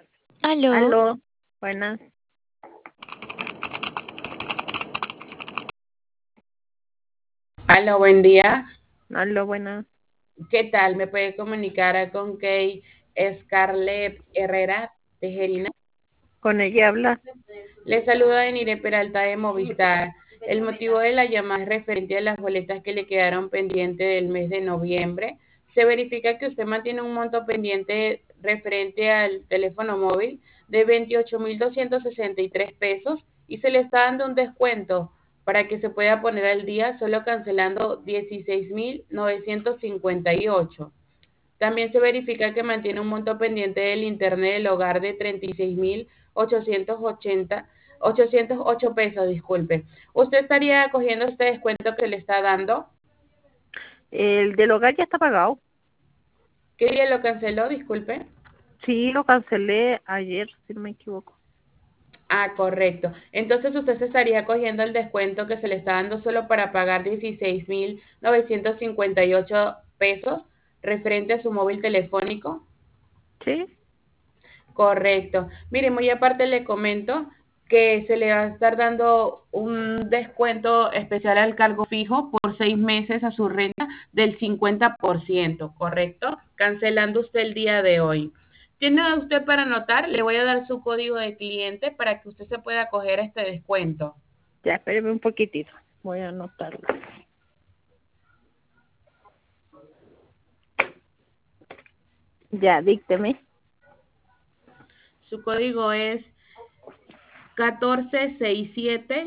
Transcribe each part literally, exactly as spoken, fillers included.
Aló, Aló, buenas. Hola, buen día. Aló, buenas. ¿Qué tal? ¿Me puede comunicar con Kay Scarlett Herrera Tejerina? Con ella habla. Le saluda Enire Peralta de Movistar. El motivo de la llamada es referente a las boletas que le quedaron pendientes del mes de noviembre. Se verifica que usted mantiene un monto pendiente referente al teléfono móvil de veintiocho mil doscientos sesenta y tres pesos y se le está dando un descuento para que se pueda poner al día solo cancelando dieciséis mil novecientos cincuenta y ocho. También se verifica que mantiene un monto pendiente del internet del hogar de treinta y seis mil ochocientos ochenta, ochocientos ocho pesos, disculpe. ¿Usted estaría cogiendo este descuento que le está dando? El del hogar ya está pagado. ¿Qué día lo canceló? Disculpe. Sí, lo cancelé ayer, si no me equivoco. Ah, correcto. Entonces usted se estaría cogiendo el descuento que se le está dando solo para pagar dieciséis mil novecientos cincuenta y ocho pesos referente a su móvil telefónico. Sí, Correcto. Mire, muy aparte le comento que se le va a estar dando un descuento especial al cargo fijo por seis meses a su renta del cincuenta por ciento, ¿correcto? Cancelando usted el día de hoy. ¿Tiene usted para anotar? Le voy a dar su código de cliente para que usted se pueda coger este descuento. ya, espéreme un poquitito. Voy a anotarlo. Ya, dícteme. Su código es catorce sesenta y siete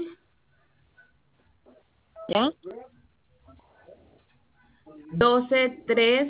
¿Ya? doce tres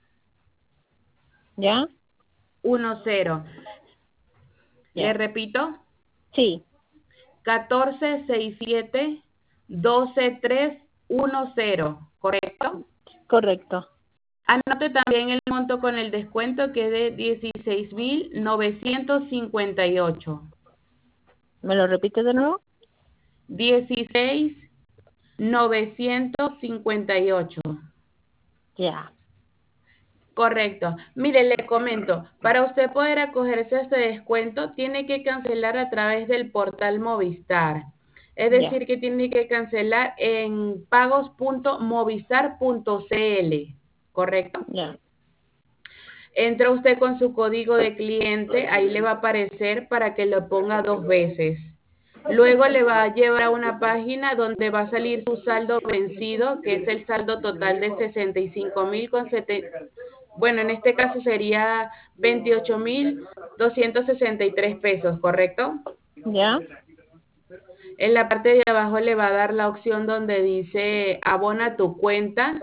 ¿Ya? diez. Le Ya. repito, Sí, catorce sesenta y siete doce tres diez, ¿correcto? correcto. Anote también el monto con el descuento que es de dieciséis mil novecientos cincuenta y ocho. ¿Me lo repite de nuevo? dieciséis mil novecientos cincuenta y ocho. Ya, Correcto. Mire, le comento, para usted poder acogerse a este descuento, tiene que cancelar a través del portal Movistar. Es ya, decir, que tiene que cancelar en pagos punto movistar punto cl, ¿correcto? ya, Entra usted con su código de cliente, ahí le va a aparecer para que lo ponga dos veces. Luego le va a llevar a una página donde va a salir su saldo vencido, que es el saldo total de sesenta y cinco mil con setenta. Bueno, en este caso sería veintiocho mil doscientos sesenta y tres pesos, ¿correcto? ya, En la parte de abajo le va a dar la opción donde dice abona tu cuenta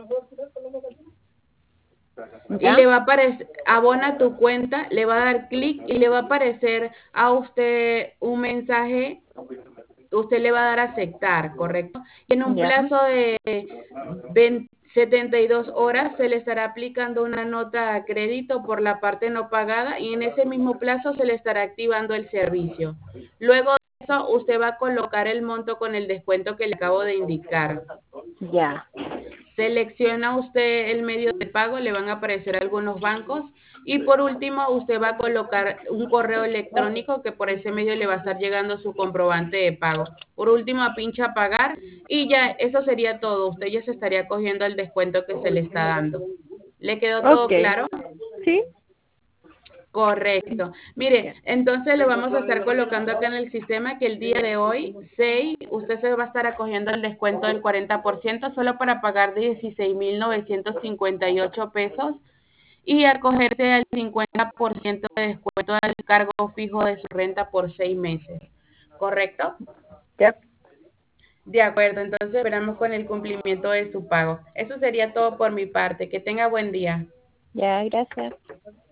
y ya, le va a aparecer, abona tu cuenta, le va a dar clic y le va a aparecer a usted un mensaje, usted le va a dar a aceptar, ¿correcto? Y en un ya, plazo de veinte, setenta y dos horas se le estará aplicando una nota a crédito por la parte no pagada y en ese mismo plazo se le estará activando el servicio. Luego de eso, usted va a colocar el monto con el descuento que le acabo de indicar. ya. Selecciona usted el medio de pago, le van a aparecer algunos bancos y por último usted va a colocar un correo electrónico que por ese medio le va a estar llegando su comprobante de pago. Por último pincha pagar y ya eso sería todo. Usted ya se estaría cogiendo el descuento que se le está dando. ¿Le quedó todo Ok. claro? Sí, Correcto. Mire, ya, entonces lo vamos a estar colocando acá en el sistema que el día de hoy, seis, usted se va a estar acogiendo el descuento del cuarenta por ciento solo para pagar dieciséis mil novecientos cincuenta y ocho pesos y acogerse al cincuenta por ciento de descuento del cargo fijo de su renta por seis meses. ¿Correcto? ya, De acuerdo, entonces esperamos con el cumplimiento de su pago. Eso sería todo por mi parte. Que tenga buen día. ya, gracias.